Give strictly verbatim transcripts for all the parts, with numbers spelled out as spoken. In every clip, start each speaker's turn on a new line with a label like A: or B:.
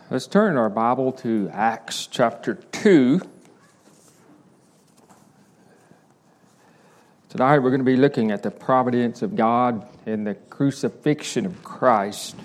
A: Let's turn our Bible to Acts chapter two. Tonight we're going to be looking at the providence of God in the crucifixion of Christ.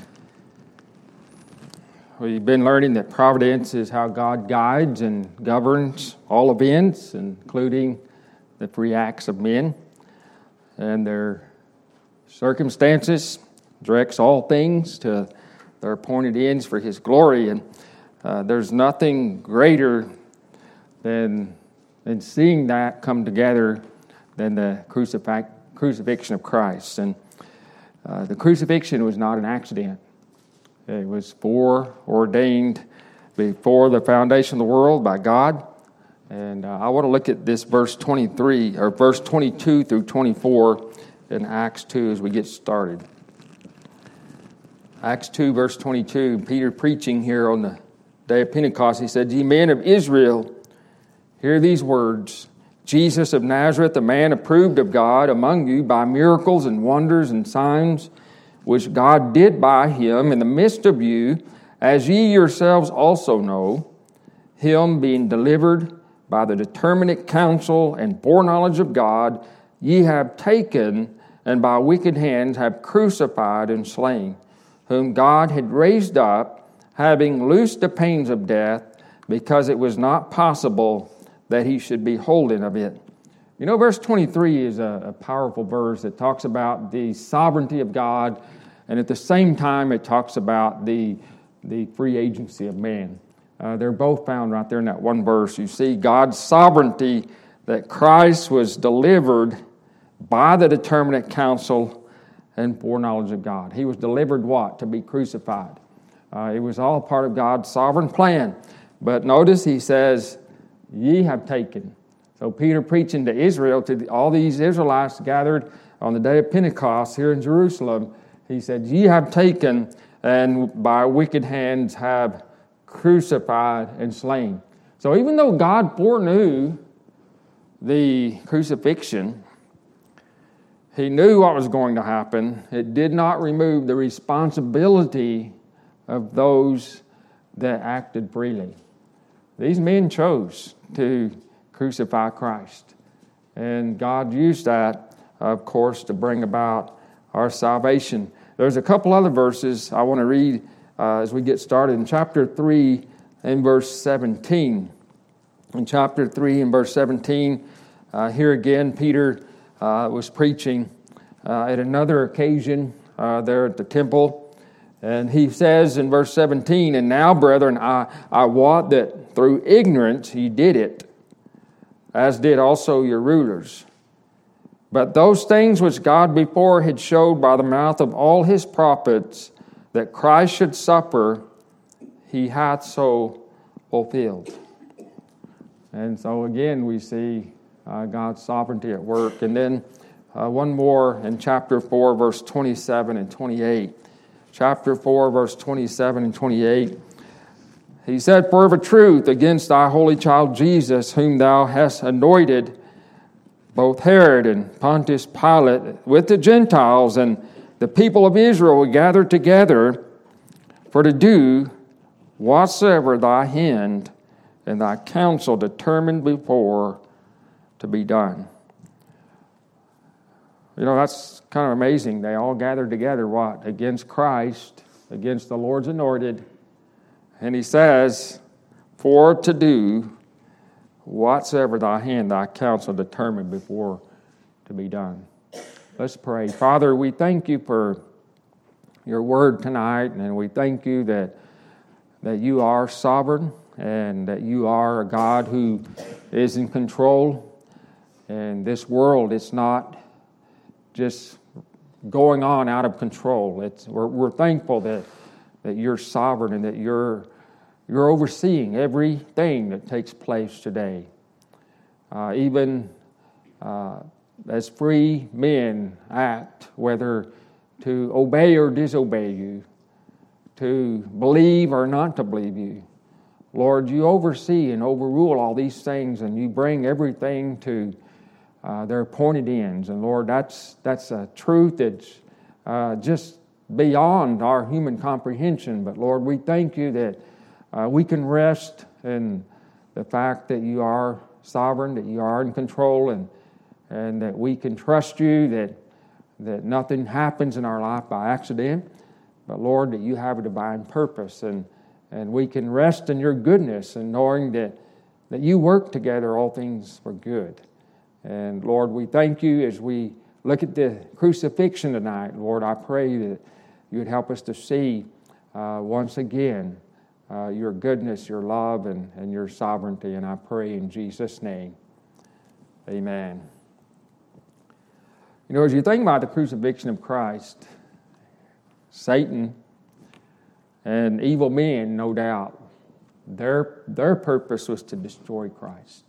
A: We've been learning that providence is how God guides and governs all events, including the free acts of men and their circumstances, directs all things to their appointed ends for His glory. And uh, there's nothing greater than, than seeing that come together than the crucifix, crucifixion of Christ. And uh, the crucifixion was not an accident. It was foreordained before the foundation of the world by God. And uh, I want to look at this verse twenty-three, or verse twenty-two through twenty-four in Acts two as we get started. Acts two, verse twenty-two, Peter preaching here on the day of Pentecost, he said, "Ye men of Israel, hear these words. Jesus of Nazareth, a man approved of God among you by miracles and wonders and signs, which God did by him in the midst of you, as ye yourselves also know, him being delivered by the determinate counsel and foreknowledge of God, ye have taken, and by wicked hands have crucified and slain, whom God had raised up, having loosed the pains of death, because it was not possible that he should be holden of it." You know, verse twenty-three is a, a powerful verse that talks about the sovereignty of God, and at the same time it talks about the, the free agency of man. Uh, they're both found right there in that one verse. You see God's sovereignty, that Christ was delivered by the determinate counsel and foreknowledge of God. He was delivered what? To be crucified. Uh, it was all part of God's sovereign plan. But notice he says, "Ye have taken." So Peter preaching to Israel, to the, all these Israelites gathered on the day of Pentecost here in Jerusalem, he said, "Ye have taken, and by wicked hands have crucified and slain." So even though God foreknew the crucifixion, He knew what was going to happen. It did not remove the responsibility of those that acted freely. These men chose to crucify Christ. And God used that, of course, to bring about our salvation. There's a couple other verses I want to read uh, as we get started. In chapter three and verse seventeen. In chapter three and verse seventeen, uh, here again, Peter uh, was preaching uh, at another occasion uh, there at the temple. And he says in verse seventeen, "And now, brethren, I, I wot that through ignorance ye did it, as did also your rulers. But those things which God before had showed by the mouth of all his prophets, that Christ should suffer, he hath so fulfilled." And so again we see uh, God's sovereignty at work. And then uh, one more in chapter four, verse twenty-seven and twenty-eight. Chapter four, verse twenty-seven and twenty-eight. He said, "For of a truth against thy holy child Jesus, whom thou hast anointed, both Herod and Pontius Pilate with the Gentiles and the people of Israel were gathered together for to do whatsoever thy hand and thy counsel determined before to be done." You know, that's kind of amazing. They all gathered together, what? Against Christ, against the Lord's anointed. And he says, "For to do whatsoever thy hand, thy counsel determined before to be done." Let's pray. Father, we thank you for your word tonight, and we thank you that, that you are sovereign and that you are a God who is in control. And this world, it's not just going on out of control. It's we're, we're thankful that that you're sovereign and that you're you're overseeing everything that takes place today. Uh, even uh, as free men act, whether to obey or disobey you, to believe or not to believe you. Lord, you oversee and overrule all these things, and you bring everything to uh, their appointed ends. And Lord, that's that's a truth that's uh, just beyond our human comprehension. But Lord, we thank you that uh, we can rest in the fact that you are sovereign, that you are in control, and and that we can trust you, that that nothing happens in our life by accident, but Lord, that you have a divine purpose, and and we can rest in your goodness and knowing that that you work together all things for good. And Lord, we thank you as we look at the crucifixion tonight. Lord, I pray that you would help us to see uh, once again uh, your goodness, your love, and, and your sovereignty. And I pray in Jesus' name, amen. You know, as you think about the crucifixion of Christ, Satan and evil men, no doubt, their, their purpose was to destroy Christ.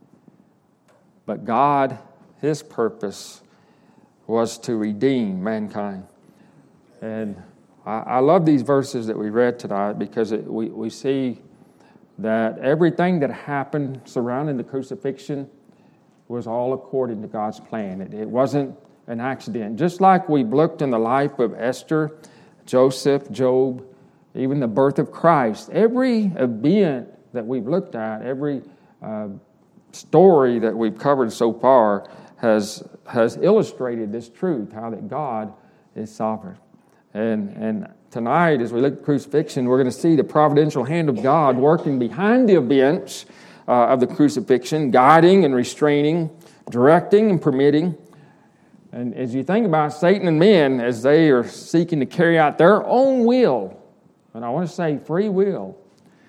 A: But God, his purpose was to redeem mankind. And I, I love these verses that we read tonight because it, we, we see that everything that happened surrounding the crucifixion was all according to God's plan. It, it wasn't an accident. Just like we've looked in the life of Esther, Joseph, Job, even the birth of Christ, every event that we've looked at, every uh, story that we've covered so far has has illustrated this truth, how that God is sovereign. And and tonight, as we look at crucifixion, we're going to see the providential hand of God working behind the events uh, of the crucifixion, guiding and restraining, directing and permitting. And as you think about Satan and men, as they are seeking to carry out their own will, and I want to say free will,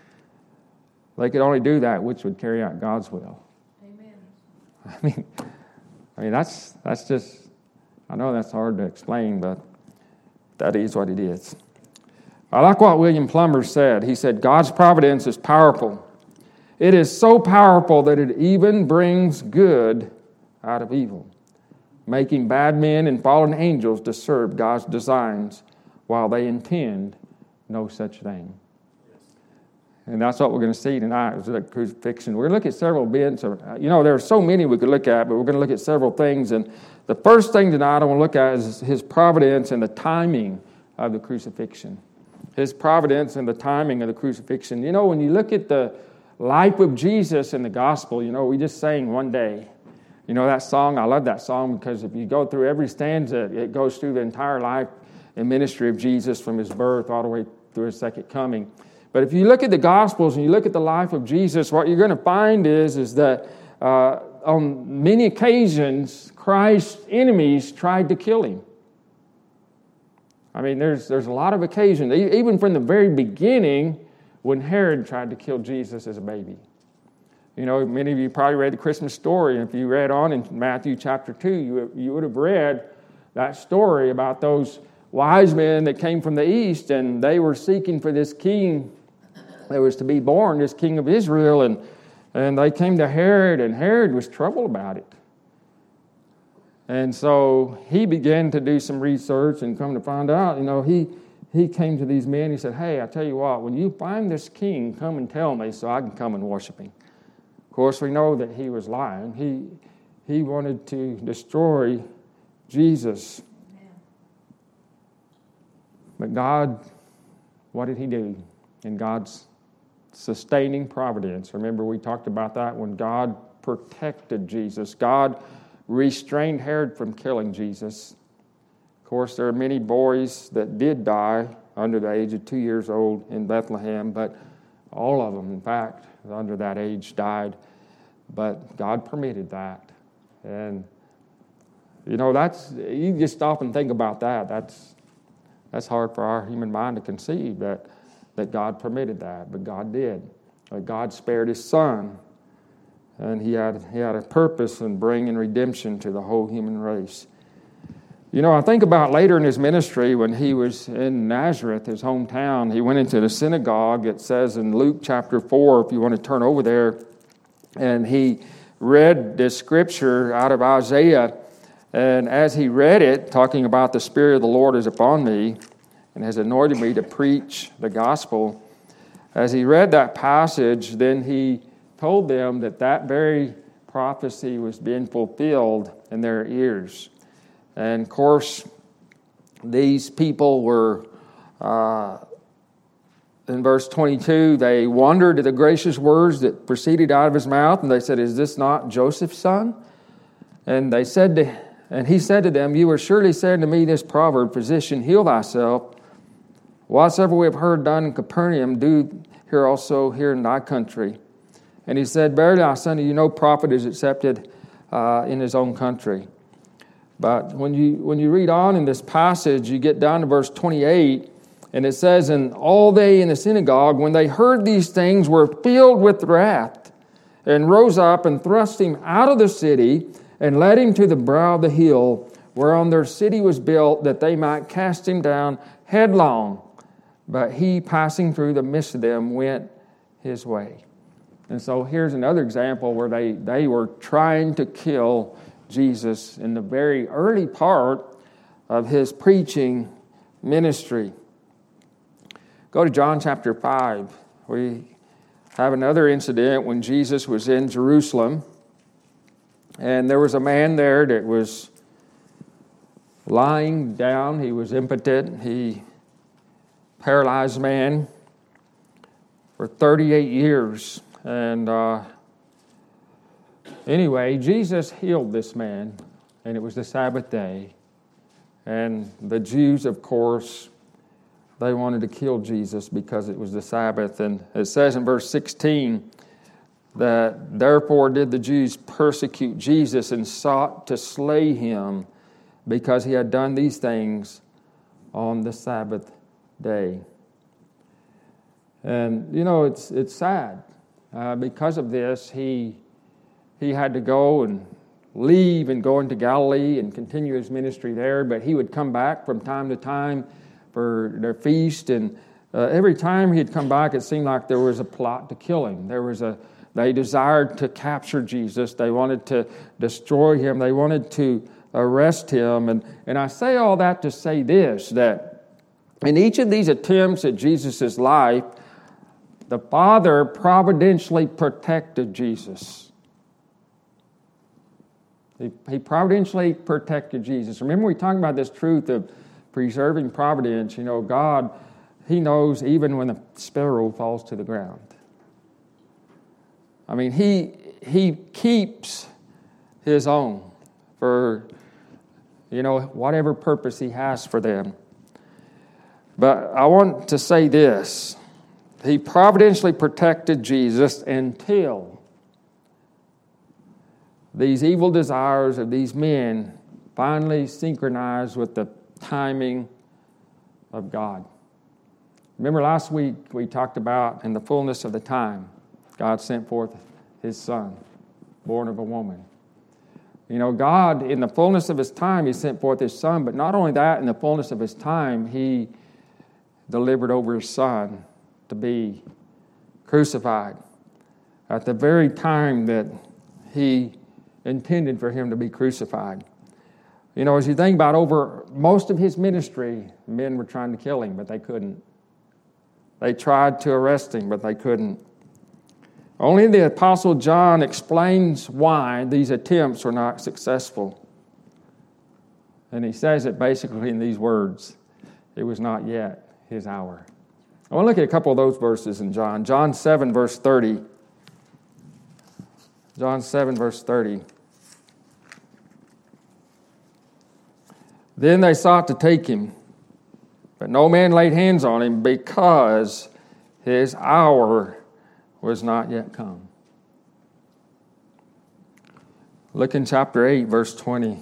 A: they could only do that which would carry out God's will. Amen. I mean, I mean that's that's just, I know that's hard to explain, but that is what it is. I like what William Plummer said. He said, God's providence is powerful. It is so powerful that it even brings good out of evil, making bad men and fallen angels to serve God's designs while they intend no such thing. And that's what we're going to see tonight is the crucifixion. We're going to look at several events. You know, there are so many we could look at, but we're going to look at several things. And the first thing tonight I want to look at is his providence and the timing of the crucifixion. His providence and the timing of the crucifixion. You know, when you look at the life of Jesus in the gospel, you know, we just sang one day. You know that song? I love that song because if you go through every stanza, it goes through the entire life and ministry of Jesus from his birth all the way through his second coming. But if you look at the Gospels and you look at the life of Jesus, what you're going to find is, is that uh, on many occasions, Christ's enemies tried to kill him. I mean, there's there's a lot of occasions, even from the very beginning, when Herod tried to kill Jesus as a baby. You know, many of you probably read the Christmas story. And if you read on in Matthew chapter two, you, you would have read that story about those wise men that came from the east, and they were seeking for this king that was to be born, this king of Israel, and, and they came to Herod, and Herod was troubled about it. And so he began to do some research and come to find out, you know, he, he came to these men, he said, hey, I tell you what, when you find this king, come and tell me so I can come and worship him. Of course, we know that he was lying. He, he wanted to destroy Jesus. But God, what did he do? In God's sustaining providence. Remember, we talked about that when God protected Jesus. God restrained Herod from killing Jesus. Of course, there are many boys that did die under the age of two years old in Bethlehem, but all of them, in fact, under that age died. But God permitted that. And, you know, that's, you just stop and think about that. That's That's hard for our human mind to conceive, that, that God permitted that, but God did. That God spared his son, and he had, he had a purpose in bringing redemption to the whole human race. You know, I think about later in his ministry when he was in Nazareth, his hometown, he went into the synagogue. It says in Luke chapter four, if you want to turn over there, and he read this scripture out of Isaiah. And as he read it, talking about the Spirit of the Lord is upon me and has anointed me to preach the gospel, as he read that passage, then he told them that that very prophecy was being fulfilled in their ears. And of course, these people were, uh, in verse twenty-two, they wondered at the gracious words that proceeded out of his mouth, and they said, "Is this not Joseph's son?" And they said to, and he said to them, "You are surely saying to me this proverb, Physician, heal thyself. Whatsoever we have heard done in Capernaum, do here also here in thy country." And he said, "Verily I say unto you, no prophet is accepted uh, in his own country." But when you when you read on in this passage, you get down to verse twenty-eight, and it says, "And all they in the synagogue, when they heard these things, were filled with wrath, and rose up and thrust him out of the city, and led him to the brow of the hill, whereon their city was built, that they might cast him down headlong. But he, passing through the midst of them, went his way." And so here's another example where they, they were trying to kill Jesus in the very early part of his preaching ministry. Go to John chapter five. We have another incident when Jesus was in Jerusalem, and there was a man there that was lying down. He was impotent. He paralyzed man for thirty-eight years. And uh, anyway, Jesus healed this man, and it was the Sabbath day. And the Jews, of course, they wanted to kill Jesus because it was the Sabbath. And it says in verse sixteen that, "Therefore did the Jews persecute Jesus and sought to slay him, because he had done these things on the Sabbath day." And, you know, it's it's sad. Uh, because of this, he he had to go and leave and go into Galilee and continue his ministry there. But he would come back from time to time for their feast. And uh, every time he'd come back, it seemed like there was a plot to kill him. There was a they desired to capture Jesus. They wanted to destroy him. They wanted to arrest him. And, and I say all that to say this, that in each of these attempts at Jesus' life, the Father providentially protected Jesus. He, he providentially protected Jesus. Remember, we talked about this truth of preserving providence. You know, God, He knows even when a sparrow falls to the ground. I mean, He He keeps His own for, you know, whatever purpose He has for them. But I want to say this. He providentially protected Jesus until these evil desires of these men finally synchronized with the timing of God. Remember last week we talked about in the fullness of the time, God sent forth His Son, born of a woman. You know, God, in the fullness of His time, He sent forth His Son, but not only that, in the fullness of His time, He delivered over His Son to be crucified at the very time that He intended for Him to be crucified. You know, as you think about over most of His ministry, men were trying to kill Him, but they couldn't. They tried to arrest Him, but they couldn't. Only the Apostle John explains why these attempts were not successful. And he says it basically in these words: it was not yet His hour. I want to look at a couple of those verses in John. John seven, verse thirty. John seven, verse thirty. "Then they sought to take him, but no man laid hands on him, because his hour was not yet come." Look in chapter eight, verse twenty.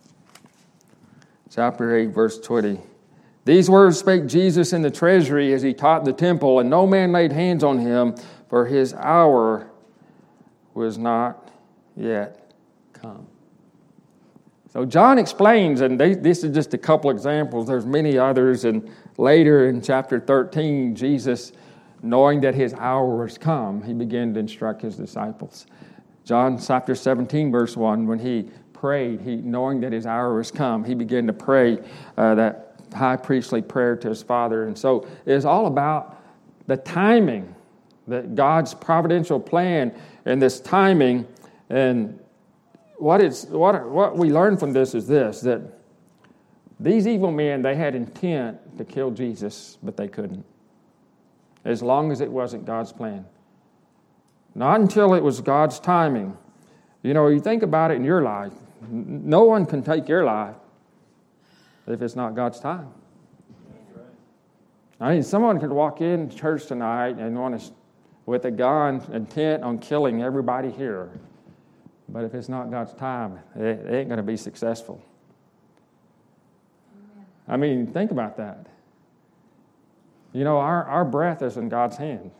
A: Chapter eight, verse twenty. "These words spake Jesus in the treasury as he taught the temple, and no man laid hands on him, for his hour was not yet come." So John explains, and they, this is just a couple examples. There's many others, and later in chapter thirteen, Jesus, knowing that his hour was come, he began to instruct his disciples. John chapter seventeen, verse one, when he prayed, he knowing that his hour was come, he began to pray uh, that high priestly prayer to his Father. And so it's all about the timing, that God's providential plan and this timing. And what it's what what we learn from this is this, that these evil men, they had intent to kill Jesus, but they couldn't. as long as it wasn't God's plan. Not until it was God's timing. You know, you think about it in your life. No one can take your life if it's not God's time. I mean, someone could walk in church tonight and want to, with a gun, intent on killing everybody here. But if it's not God's time, it, it ain't going to be successful. I mean, think about that. You know, our, our breath is in God's hand.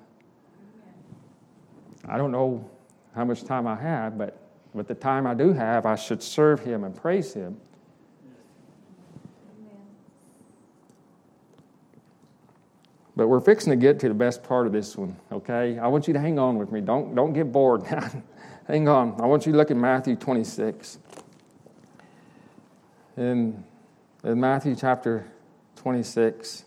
A: I don't know how much time I have, but with the time I do have, I should serve Him and praise Him. But we're fixing to get to the best part of this one, okay? I want you to hang on with me. Don't, don't get bored. Hang on. I want you to look at Matthew twenty-six. In, in Matthew chapter twenty-six.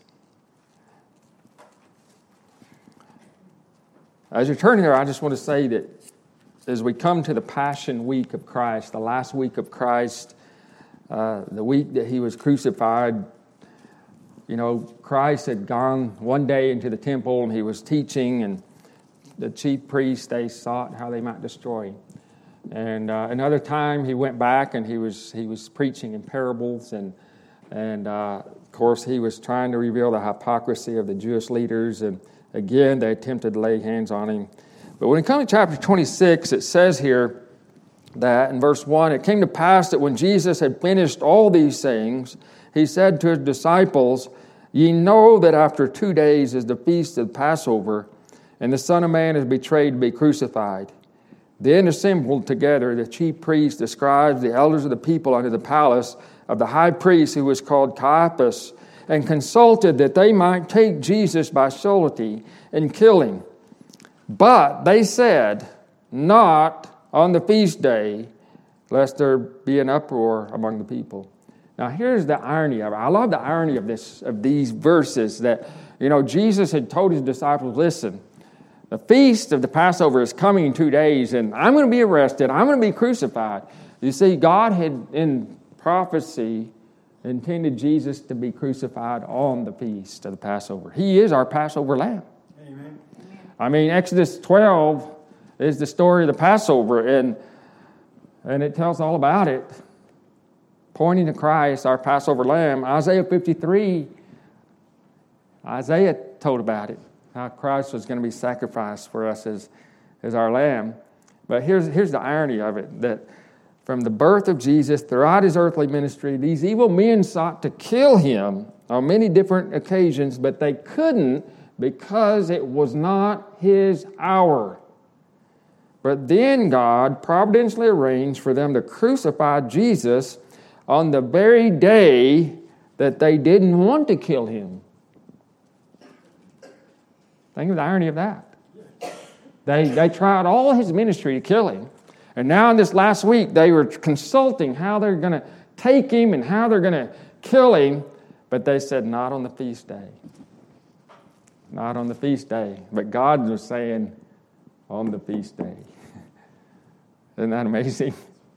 A: As you're turning there, I just want to say that as we come to the Passion Week of Christ, the last week of Christ, uh, the week that He was crucified, you know, Christ had gone one day into the temple and He was teaching, and the chief priests, they sought how they might destroy Him. And uh, another time He went back and He was he was preaching in parables, and and uh, of course He was trying to reveal the hypocrisy of the Jewish leaders, and again they attempted to lay hands on Him. But when it comes to chapter twenty-six, it says here that in verse one, it came to pass that when Jesus had finished all these things, He said to His disciples, "Ye know that after two days is the feast of Passover, and the Son of Man is betrayed to be crucified. Then assembled together the chief priests, the scribes, the elders of the people unto the palace of the high priest, who was called Caiaphas, and consulted that they might take Jesus by subtlety and kill Him. But they said, not on the feast day, lest there be an uproar among the people." Now here's the irony of it. I love the irony of this, of these verses that, you know, Jesus had told His disciples, listen, the feast of the Passover is coming in two days, and I'm going to be arrested. I'm going to be crucified. You see, God had, in prophecy, intended Jesus to be crucified on the feast of the Passover. He is our Passover lamb. Amen. I mean, Exodus twelve is the story of the Passover, and, and it tells all about it, pointing to Christ, our Passover lamb. Isaiah fifty-three, Isaiah told about it, how Christ was going to be sacrificed for us as, as our lamb. But here's, here's the irony of it, that from the birth of Jesus, throughout His earthly ministry, these evil men sought to kill Him on many different occasions, but they couldn't because it was not His hour. But then God providentially arranged for them to crucify Jesus on the very day that they didn't want to kill Him. Think of the irony of that. They, they tried all His ministry to kill Him. And now in this last week, they were consulting how they're going to take Him and how they're going to kill Him. But they said, not on the feast day. Not on the feast day. But God was saying, on the feast day. Isn't that amazing?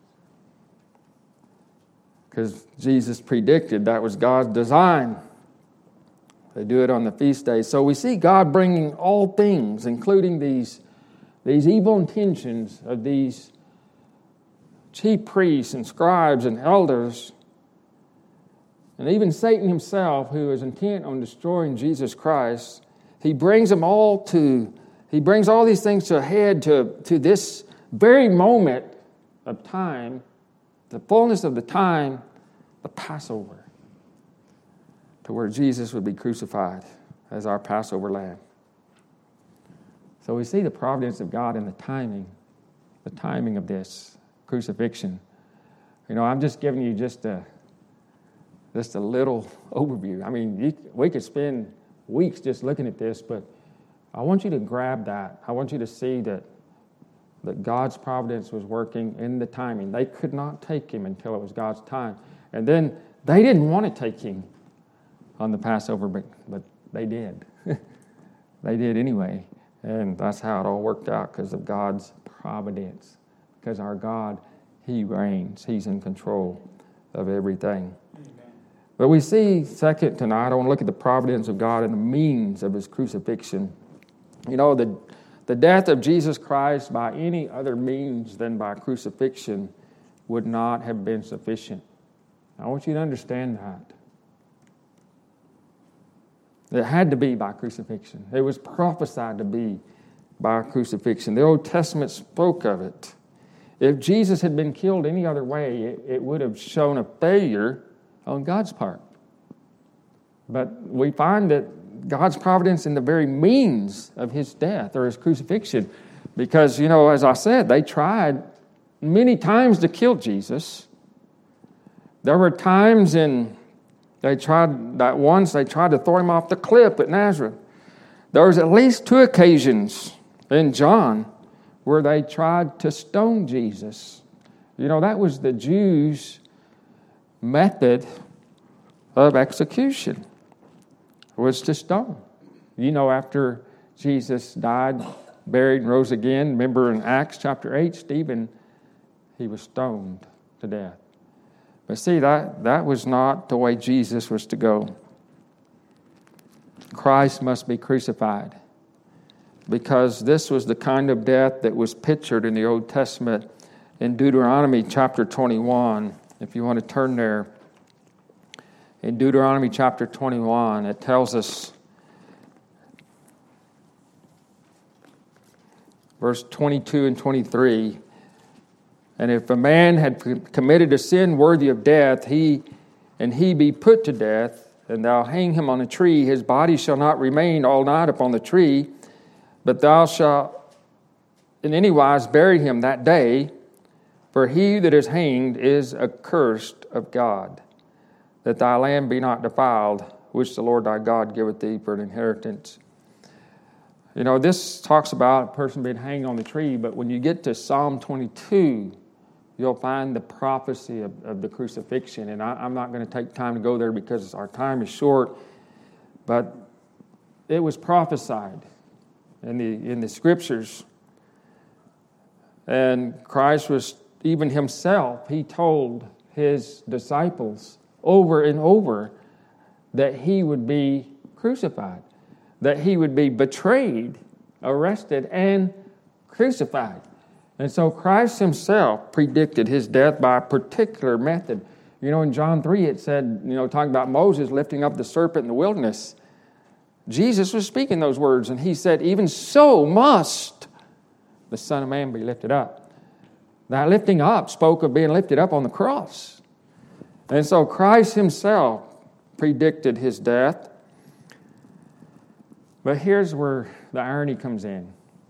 A: Because Jesus predicted that was God's design. They do it on the feast day. So we see God bringing all things, including these, these evil intentions of these chief priests and scribes and elders, and even Satan himself, who is intent on destroying Jesus Christ. He brings them all to, he brings all these things to a head to, to this very moment of time, the fullness of the time, the Passover, to where Jesus would be crucified as our Passover lamb. So we see the providence of God in the timing, the timing of this crucifixion. You know, I'm just giving you just a, just a little overview. I mean, you, we could spend weeks just looking at this, but I want you to grab that. I want you to see that, that God's providence was working in the timing. They could not take Him until it was God's time. And then they didn't want to take Him on the Passover, but, but they did. They did anyway. And that's how it all worked out, because of God's providence. Because our God, He reigns. He's in control of everything. Amen. But we see, second tonight, I want to look at the providence of God and the means of His crucifixion. You know, the, the death of Jesus Christ by any other means than by crucifixion would not have been sufficient. I want you to understand that. It had to be by crucifixion. It was prophesied to be by crucifixion. The Old Testament spoke of it. If Jesus had been killed any other way, it, it would have shown a failure on God's part. But we find that God's providence in the very means of his death or his crucifixion. Because, you know, as I said, they tried many times to kill Jesus. There were times in, they tried, that once they tried to throw him off the cliff at Nazareth. There was at least two occasions in John where they tried to stone Jesus. You know, that was the Jews' method of execution, was to stone. You know, after Jesus died, buried, and rose again, remember in Acts chapter eight, Stephen, he was stoned to death. But see, that, that was not the way Jesus was to go. Christ must be crucified, because this was the kind of death that was pictured in the Old Testament in Deuteronomy chapter twenty-one. If you want to turn there, in Deuteronomy chapter twenty-one, it tells us, verse twenty-two and twenty-three, and if a man had committed a sin worthy of death, he and he be put to death, and thou hang him on a tree, his body shall not remain all night upon the tree, but thou shalt in any wise bury him that day, for he that is hanged is accursed of God, that thy land be not defiled, which the Lord thy God giveth thee for an inheritance. You know, this talks about a person being hanged on the tree, but when you get to Psalm twenty-two, you'll find the prophecy of, of the crucifixion. And I, I'm not going to take time to go there because our time is short, but it was prophesied in the in the scriptures. And Christ was, even himself, he told his disciples over and over that he would be crucified, that he would be betrayed, arrested, and crucified. And so Christ himself predicted his death by a particular method. You know, in John three it said, you know, talking about Moses lifting up the serpent in the wilderness. Jesus was speaking those words, and he said, even so must the Son of Man be lifted up. That lifting up spoke of being lifted up on the cross. And so Christ himself predicted his death. But here's where the irony comes in.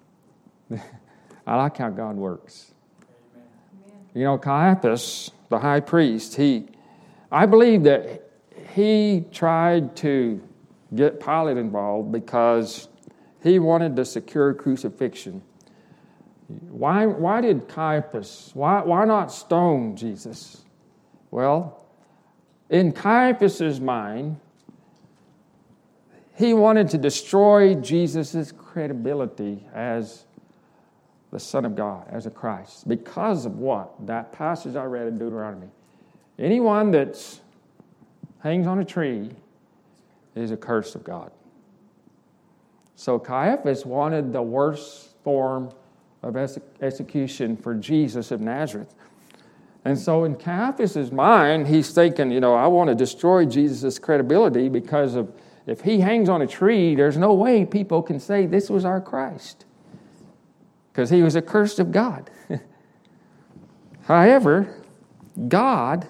A: I like how God works. Amen. You know, Caiaphas, the high priest, he, I believe that he tried to get Pilate involved because he wanted to secure crucifixion. Why, why did Caiaphas, why, why not stone Jesus? Well, in Caiaphas' mind, he wanted to destroy Jesus' credibility as the Son of God, as a Christ. Because of what? That passage I read in Deuteronomy. Anyone that hangs on a tree is a curse of God. So Caiaphas wanted the worst form of execution for Jesus of Nazareth. And so in Caiaphas' mind, he's thinking, you know, I want to destroy Jesus' credibility because of if he hangs on a tree, there's no way people can say this was our Christ, because he was accursed of God. However, God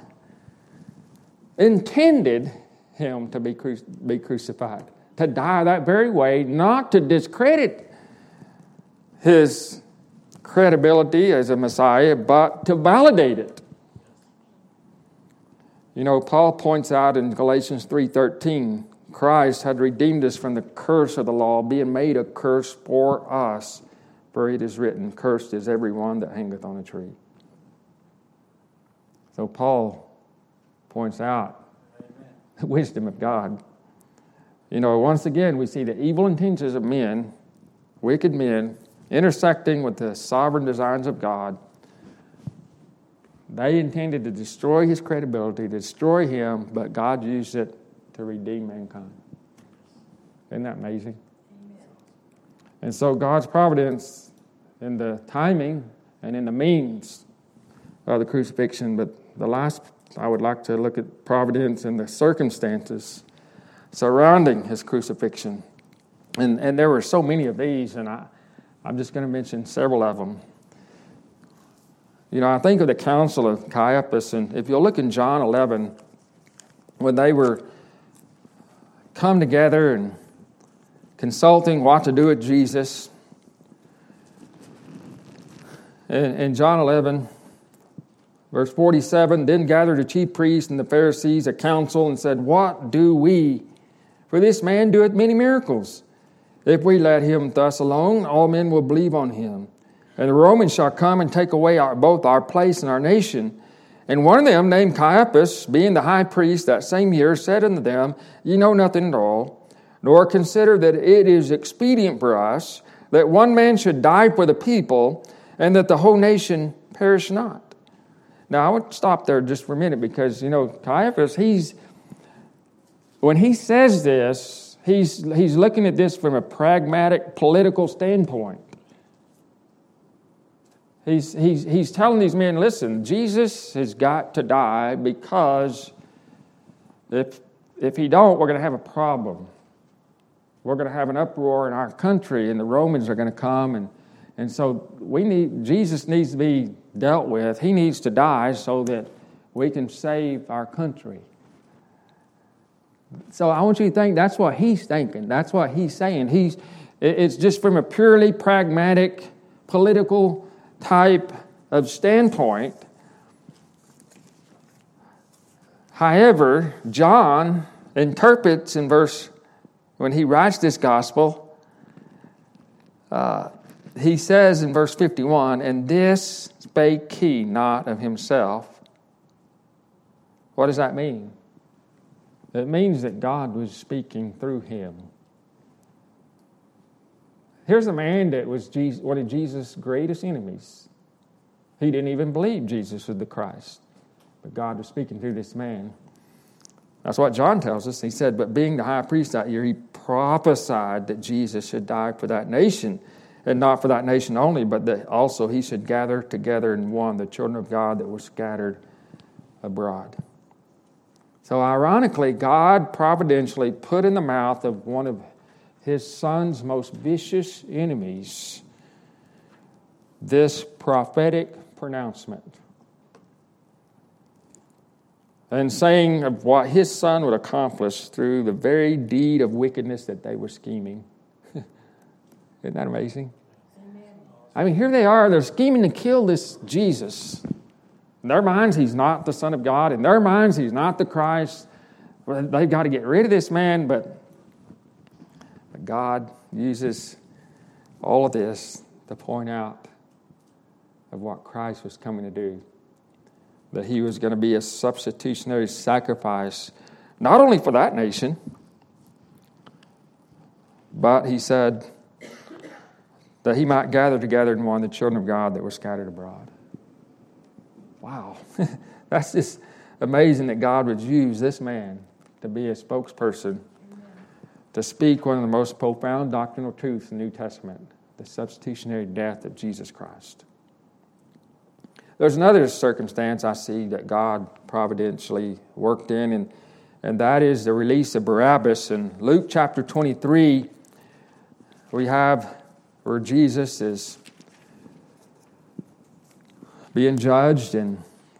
A: intended him to be, cru- be crucified, to die that very way, not to discredit his credibility as a Messiah, but to validate it. You know, Paul points out in Galatians three thirteen, Christ had redeemed us from the curse of the law, being made a curse for us. For it is written, cursed is everyone that hangeth on a tree. So Paul points out Amen. The wisdom of God. You know, once again, we see the evil intentions of men, wicked men, intersecting with the sovereign designs of God. They intended to destroy his credibility, to destroy him, but God used it to redeem mankind. Isn't that amazing? Amen. And so God's providence in the timing and in the means of the crucifixion. But the last, I would like to look at providence and the circumstances surrounding his crucifixion. And and there were so many of these, and I, I'm just going to mention several of them. You know, I think of the council of Caiaphas, and if you'll look in John eleven, when they were come together and consulting what to do with Jesus. In, in John eleven, verse forty-seven, then gathered the chief priests and the Pharisees a council and said, what do we? For this man doeth many miracles. If we let him thus alone, all men will believe on him. And the Romans shall come and take away our, both our place and our nation. And one of them, named Caiaphas, being the high priest that same year, said unto them, ye know nothing at all, nor consider that it is expedient for us that one man should die for the people, and that the whole nation perish not. Now, I would stop there just for a minute, because, you know, Caiaphas, he's, when he says this, he's, he's looking at this from a pragmatic political standpoint. He's, he's, he's telling these men, listen, Jesus has got to die, because if, if he don't, we're going to have a problem. We're going to have an uproar in our country, and the Romans are going to come, and, and so we need Jesus needs to be dealt with. He needs to die so that we can save our country. So I want you to think that's what he's thinking. That's what he's saying. He's it's just from a purely pragmatic, political type of standpoint. However, John interprets in verse, when he writes this gospel, uh, he says in verse fifty-one, and this spake he not of himself. What does that mean? It means that God was speaking through him. Here's a man that was Jesus, one of Jesus' greatest enemies. He didn't even believe Jesus was the Christ. But God was speaking through this man. That's what John tells us. He said, but being the high priest that year, he prophesied that Jesus should die for that nation. And not for that nation only, but that also he should gather together in one the children of God that were scattered abroad. So ironically, God providentially put in the mouth of one of his son's most vicious enemies this prophetic pronouncement, and saying of what his son would accomplish through the very deed of wickedness that they were scheming. Isn't that amazing? Amen. I mean, here they are, they're scheming to kill this Jesus. In their minds, he's not the Son of God. In their minds, he's not the Christ. They've got to get rid of this man, but God uses all of this to point out of what Christ was coming to do. That he was going to be a substitutionary sacrifice, not only for that nation, but he said that he might gather together in one the children of God that were scattered abroad. Wow, that's just amazing that God would use this man to be a spokesperson, to speak one of the most profound doctrinal truths in the New Testament, the substitutionary death of Jesus Christ. There's another circumstance I see that God providentially worked in, and, and that is the release of Barabbas. In Luke chapter twenty-three, we have where Jesus is being judged, and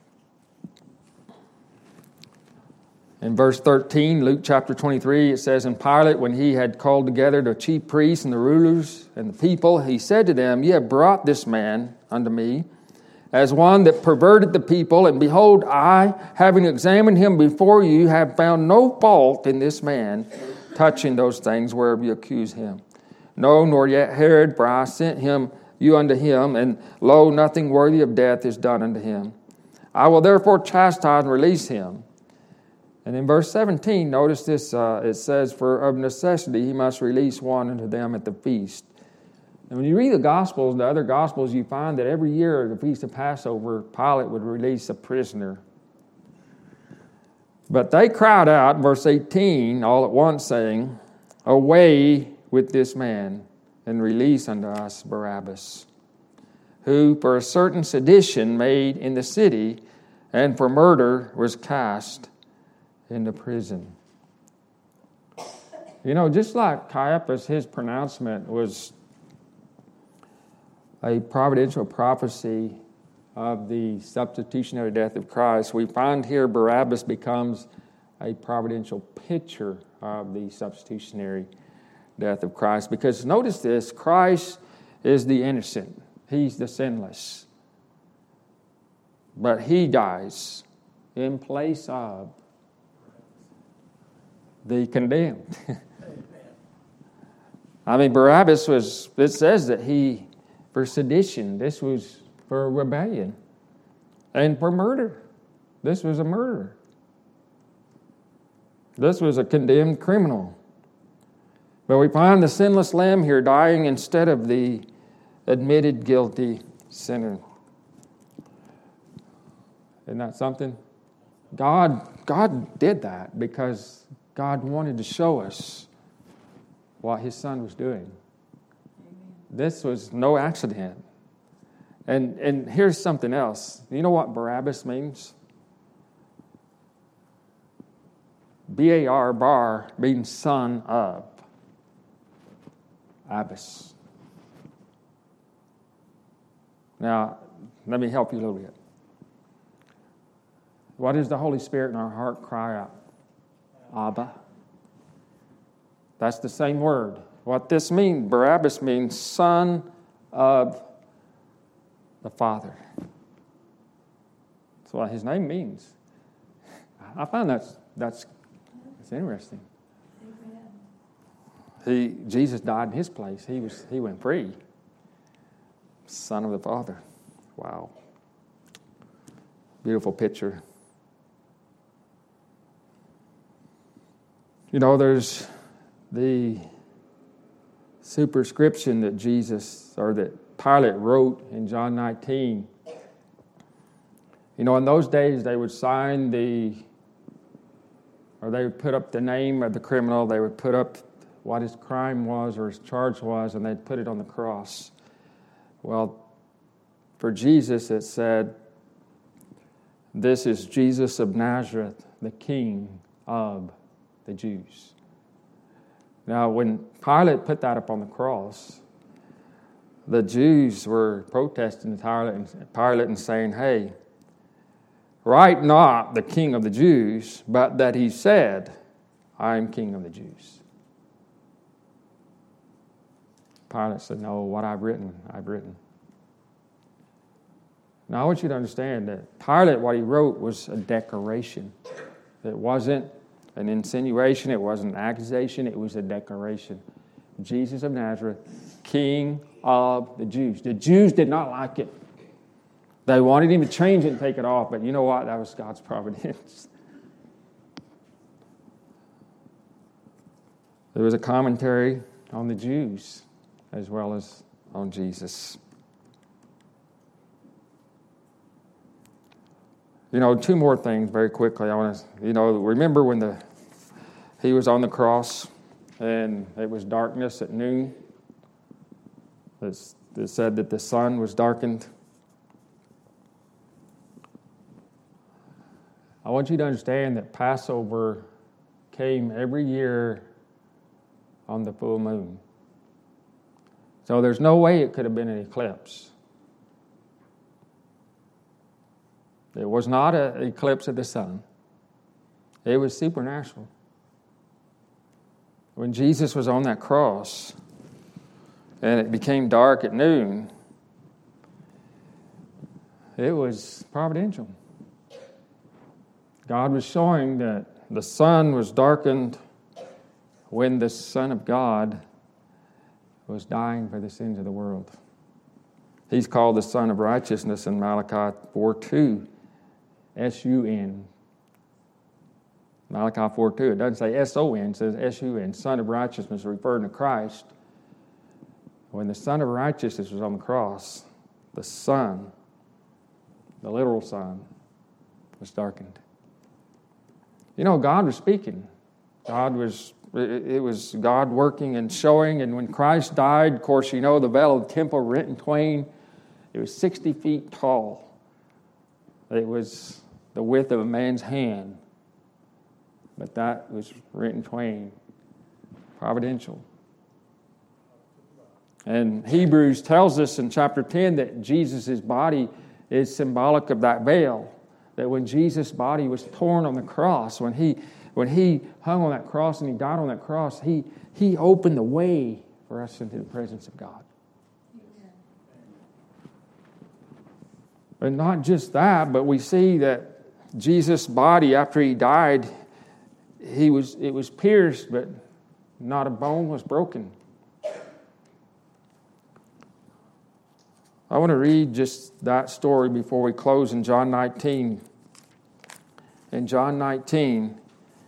A: in verse thirteen, Luke chapter twenty-three, it says, and Pilate, when he had called together the chief priests and the rulers and the people, he said to them, ye have brought this man unto me as one that perverted the people, and behold, I, having examined him before you, have found no fault in this man touching those things whereof you accuse him. No, nor yet Herod, for I sent him you unto him, and lo, nothing worthy of death is done unto him. I will therefore chastise and release him. And in verse seventeen, notice this, uh, it says, for of necessity he must release one unto them at the feast. And when you read the Gospels, the other Gospels, you find that every year at the Feast of Passover, Pilate would release a prisoner. But they cried out, verse eighteen, all at once, saying, away with this man, and release unto us Barabbas, who for a certain sedition made in the city, and for murder was cast into prison. You know, just like Caiaphas, his pronouncement was a providential prophecy of the substitutionary death of Christ. We find here Barabbas becomes a providential picture of the substitutionary death of Christ. Because notice this, Christ is the innocent. He's the sinless. But he dies in place of the condemned. I mean, Barabbas was, it says that he, for sedition, this was for rebellion. And for murder, this was a murderer. This was a condemned criminal. But we find the sinless lamb here dying instead of the admitted guilty sinner. Isn't that something? God, God did that because God wanted to show us what His Son was doing. This was no accident. And, and here's something else. You know what Barabbas means? B A R, bar, means son of. Abbas. Now, let me help you a little bit. What does the Holy Spirit in our heart cry out? Abba. That's the same word. What this means, Barabbas means son of the Father. That's what his name means. I find that's that's that's interesting. He Jesus died in his place. He was he went free. Son of the Father. Wow. Beautiful picture. You know, there's the superscription that Jesus, or that Pilate wrote in John nineteen. You know, in those days they would sign the, or they would put up the name of the criminal, they would put up what his crime was or his charge was, and they'd put it on the cross. Well, for Jesus it said, "This is Jesus of Nazareth, the King of the Jews." Now, when Pilate put that up on the cross, the Jews were protesting Pilate and, Pilate and saying, "Hey, write not the King of the Jews, but that he said, I am King of the Jews." Pilate said, "No, what I've written, I've written." Now, I want you to understand that Pilate, what he wrote was a declaration. It wasn't an insinuation, it wasn't an accusation, it was a declaration. Jesus of Nazareth, King of the Jews. The Jews did not like it. They wanted him to change it and take it off, but you know what? That was God's providence. There was a commentary on the Jews as well as on Jesus. You know, two more things very quickly. I want to, you know, remember when the he was on the cross and it was darkness at noon? It's, it said that the sun was darkened. I want you to understand that Passover came every year on the full moon. So there's no way it could have been an eclipse. It was not an eclipse of the sun. It was supernatural. When Jesus was on that cross and it became dark at noon, it was providential. God was showing that the sun was darkened when the Son of God was dying for the sins of the world. He's called the Son of Righteousness in Malachi four two. S U N. Malachi four two. It doesn't say S O N, it says S U N. Son of Righteousness, referring to Christ. When the Son of Righteousness was on the cross, the sun, the literal sun, was darkened. You know, God was speaking. God was it, it was God working and showing. And when Christ died, of course, you know, the veil of the temple rent in twain. It was sixty feet tall. It was the width of a man's hand. But that was rent in twain. Providential. And Hebrews tells us in chapter ten that Jesus' body is symbolic of that veil. That when Jesus' body was torn on the cross, when he when he hung on that cross and he died on that cross, he, he opened the way for us into the presence of God. But not just that, but we see that Jesus' body, after he died, he was it was pierced, but not a bone was broken. I want to read just that story before we close in John nineteen. In John nineteen,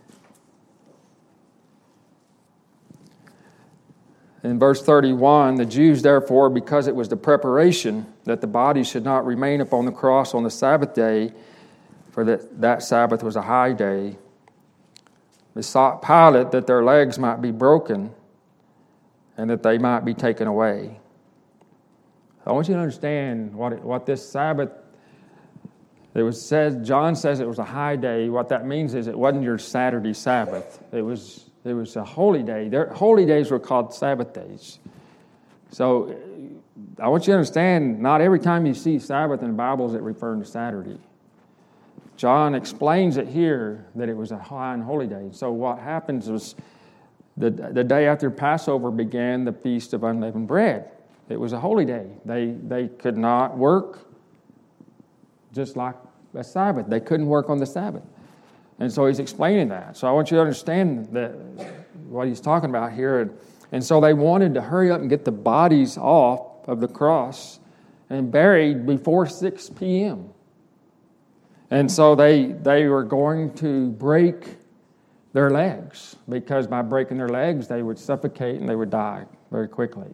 A: in verse thirty-one, the Jews therefore, because it was the preparation that the body should not remain upon the cross on the Sabbath day, for that, that Sabbath was a high day, besought Pilate that their legs might be broken and that they might be taken away. I want you to understand what it, what this Sabbath, it was said, John says it was a high day. What that means is it wasn't your Saturday Sabbath. It was it was a holy day. Their holy days were called Sabbath days. So I want you to understand, not every time you see Sabbath in the Bible is it referring to Saturday. John explains it here that it was a high and holy day. So what happens was the, the day after Passover began the Feast of Unleavened Bread. It was a holy day. They they could not work just like a Sabbath. They couldn't work on the Sabbath. And so he's explaining that. So I want you to understand that what he's talking about here. And, and so they wanted to hurry up and get the bodies off of the cross and buried before six p.m. And so they they were going to break their legs, because by breaking their legs they would suffocate and they would die very quickly.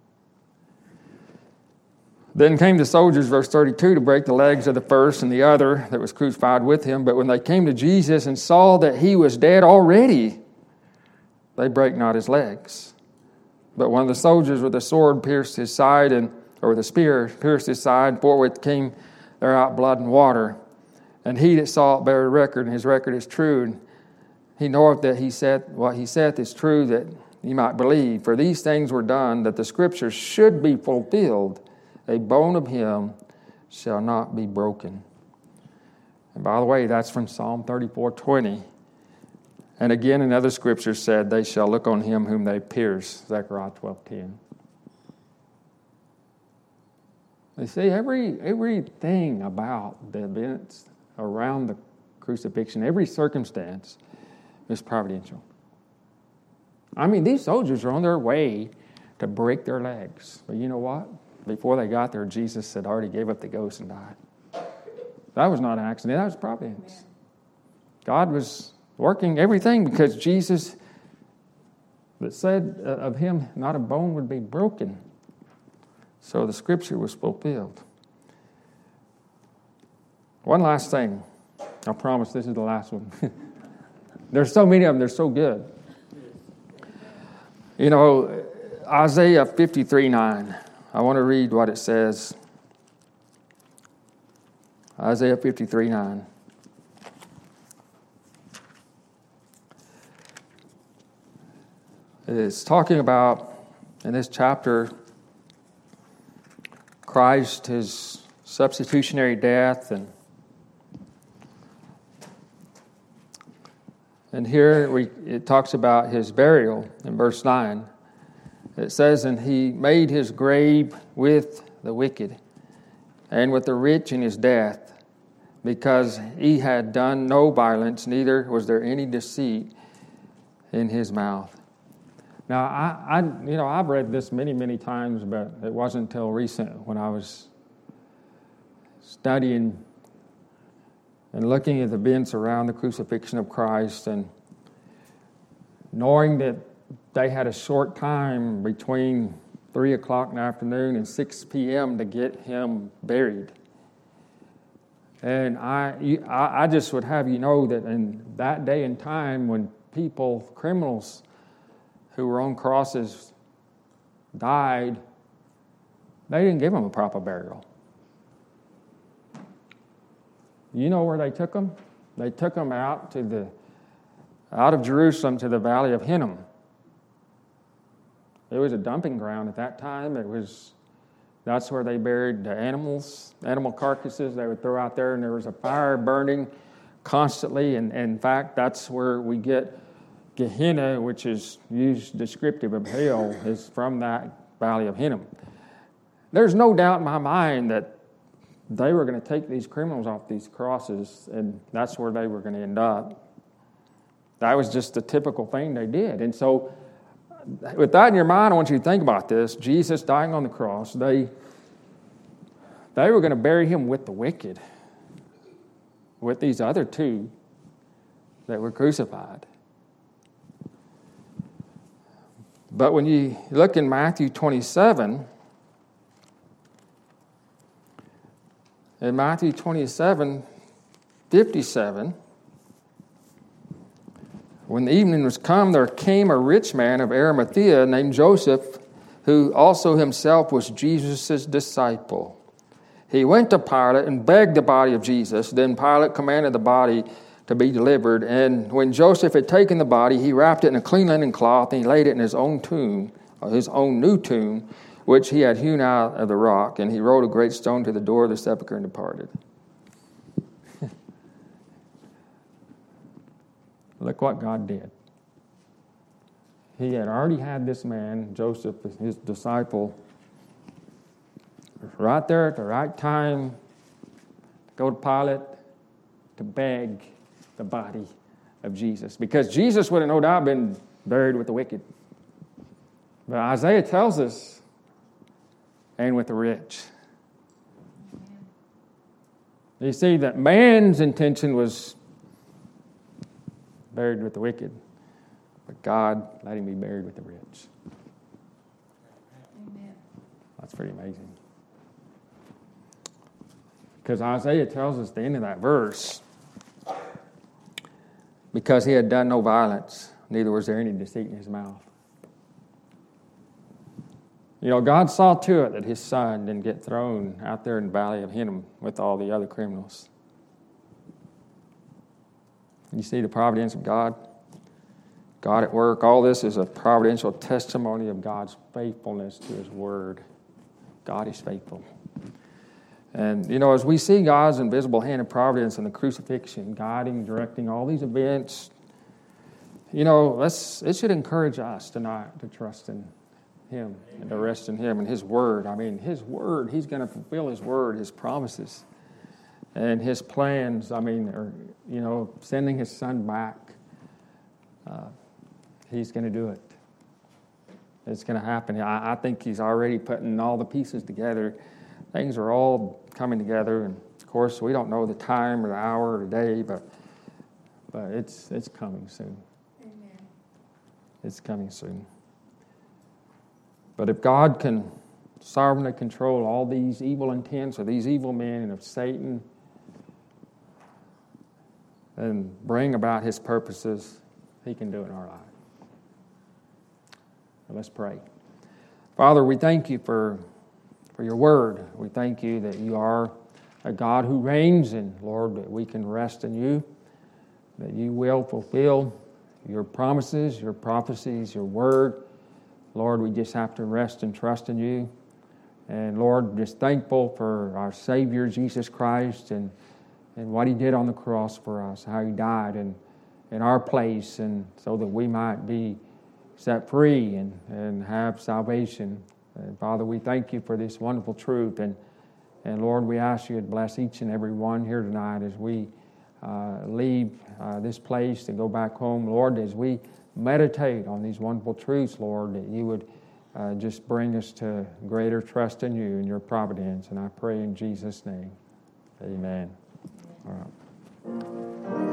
A: Then came the soldiers, verse thirty-two, to break the legs of the first and the other that was crucified with him. But when they came to Jesus and saw that he was dead already, they brake not his legs. But one of the soldiers with a sword pierced his side, and or with a spear pierced his side, forthwith came there out blood and water. And he that saw it bare record, and his record is true. And he knoweth that he said what he saith is true, that ye might believe. For these things were done, that the scriptures should be fulfilled. A bone of him shall not be broken. And by the way, that's from Psalm thirty-four twenty. And again, another scripture said, they shall look on him whom they pierced, Zechariah twelve ten. You see, every everything about the events around the crucifixion, every circumstance is providential. I mean, these soldiers are on their way to break their legs. But you know what? Before they got there, Jesus had already gave up the ghost and died. That was not an accident. That was providence. God was working everything because Jesus, that said of him, not a bone would be broken. So the scripture was fulfilled. One last thing. I promise this is the last one. There's so many of them. They're so good. You know, Isaiah fifty-three nine. I want to read what it says. Isaiah fifty-three nine. It's talking about, in this chapter, Christ, his substitutionary death, and and here we, it talks about his burial in verse nine. It says, and he made his grave with the wicked and with the rich in his death, because he had done no violence, neither was there any deceit in his mouth. Now, I, I, you know, I've read this many, many times, but it wasn't until recent when I was studying and looking at the events around the crucifixion of Christ and knowing that they had a short time between three o'clock in the afternoon and six p.m. to get him buried. And I, I just would have you know that in that day and time when people, criminals, who were on crosses died, they didn't give them a proper burial. You know where they took them? They took them out to the out of Jerusalem to the valley of Hinnom. It was a dumping ground at that time. It was that's where they buried the animals, animal carcasses they would throw out there, and there was a fire burning constantly. And, and in fact, that's where we get Gehenna, which is used descriptive of hell, is from that valley of Hinnom. There's no doubt in my mind that they were going to take these criminals off these crosses, and that's where they were going to end up. That was just the typical thing they did. And so, with that in your mind, I want you to think about this. Jesus dying on the cross, they, they were going to bury him with the wicked, with these other two that were crucified. But when you look in Matthew twenty-seven, in Matthew twenty-seven, fifty-seven, when the evening was come, there came a rich man of Arimathea named Joseph, who also himself was Jesus' disciple. He went to Pilate and begged the body of Jesus. Then Pilate commanded the body to be delivered. And when Joseph had taken the body, he wrapped it in a clean linen cloth, and he laid it in his own tomb, his own new tomb, which he had hewn out of the rock. And he rolled a great stone to the door of the sepulchre and departed. Look what God did. He had already had this man, Joseph, his disciple, right there at the right time to go to Pilate to beg the body of Jesus. Because Jesus would have no doubt been buried with the wicked. But Isaiah tells us, and with the rich. You see that man's intention was buried with the wicked, but God let him be buried with the rich. Amen. That's pretty amazing. Because Isaiah tells us at the end of that verse, because he had done no violence, neither was there any deceit in his mouth. You know, God saw to it that his son didn't get thrown out there in the valley of Hinnom with all the other criminals. You see the providence of God? God at work. All this is a providential testimony of God's faithfulness to his word. God is faithful. And, you know, as we see God's invisible hand of providence in the crucifixion, guiding, directing all these events, you know, let's, it should encourage us tonight to trust in him and to rest in him and his word. I mean, his word, he's going to fulfill his word, his promises. And his plans, I mean, are, you know, sending his son back, uh, he's going to do it. It's going to happen. I, I think he's already putting all the pieces together. Things are all coming together. And, of course, we don't know the time or the hour or the day, but but it's it's coming soon. Amen. It's coming soon. But if God can sovereignly control all these evil intents of these evil men and of Satan, and bring about his purposes, he can do it in our life. So let's pray. Father, we thank you for, for your word. We thank you that you are a God who reigns, and Lord, that we can rest in you, that you will fulfill your promises, your prophecies, your word. Lord, we just have to rest and trust in you. And Lord, just thankful for our Savior, Jesus Christ, and and what he did on the cross for us, how he died in, in our place, and so that we might be set free and, and have salvation. And Father, we thank you for this wonderful truth. And, and Lord, we ask you to bless each and every one here tonight as we uh, leave uh, this place to go back home. Lord, as we meditate on these wonderful truths, Lord, that you would uh, just bring us to greater trust in you and your providence. And I pray in Jesus' name, amen. All right.